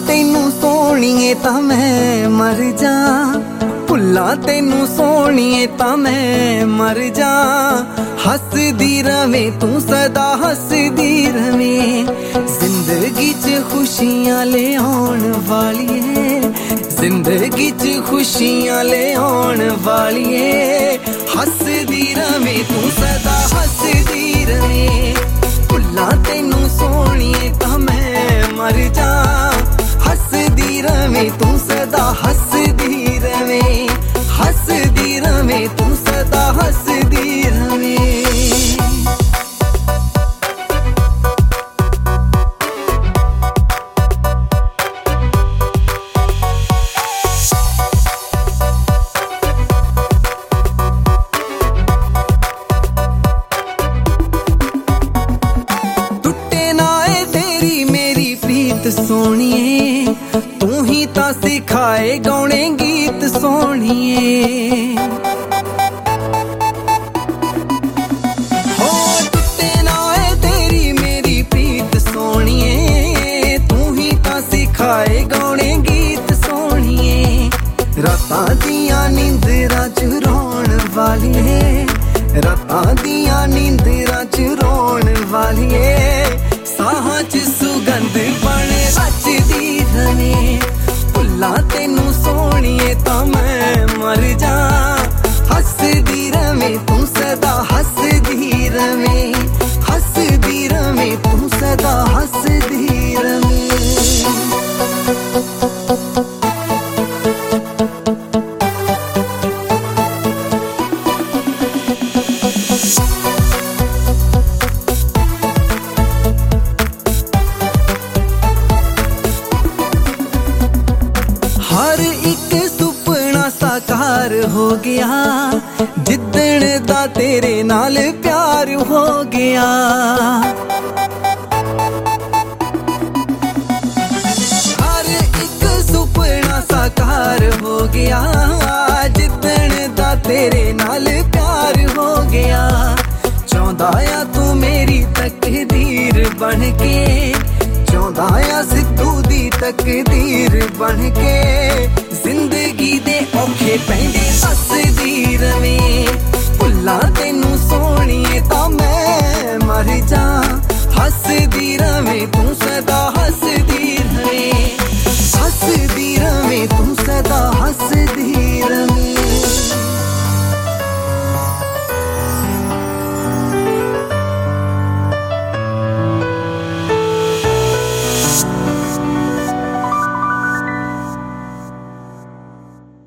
तेनू सोहणीए तां मैं मर जा, भुल्ला तेनू सोहणीए तां मैं मर जा। हसदी रवे तू सदा हसदी रवे, जिंदगी च खुशियां ले आउण वालीए, जिंदगी च खुशियां ले आउण वालीए। हसदी रवे तू सदा हसदी रवे, भुल्ला तेनू सोहणीए तां मैं मर जा। हसदी रवे तू सदा हसदी रवे, हसदी रवे तू सदा हसदी रवे। सोहणीए तू ही तां सिखाए गाउने गीत सोहणीए। हो टुटे ना है तेरी मेरी प्रीत सोहणीए, तू ही तां सिखाए गाउने गीत सोहणीए। रातां दियां नींदरां च रोण वालीए, रातां दियां नींदरां च रोण वालीए। साहां च सुगंध बण रचदी रवे, भुल्ला तेनू सोहणीए तां मैं मर जा। हसदी रवे तू सदा हसदी रवे, हसदी रवे तू सदा हसदी रवे। हर एक सुपना साकार हो गया, जिद्दण दा तेरे नाल प्यार हो गया। हर एक सुपना साकार हो गया, जिद्दण दा तेरे नाल प्यार हो गया। चाहंदा आ तू मेरी तकदीर बन के, चाहंदा आ सिद्धू दी तकदीर बन के। जिंदगी दे औखे पैंदे हसदी रवे, भुल्ला तेनू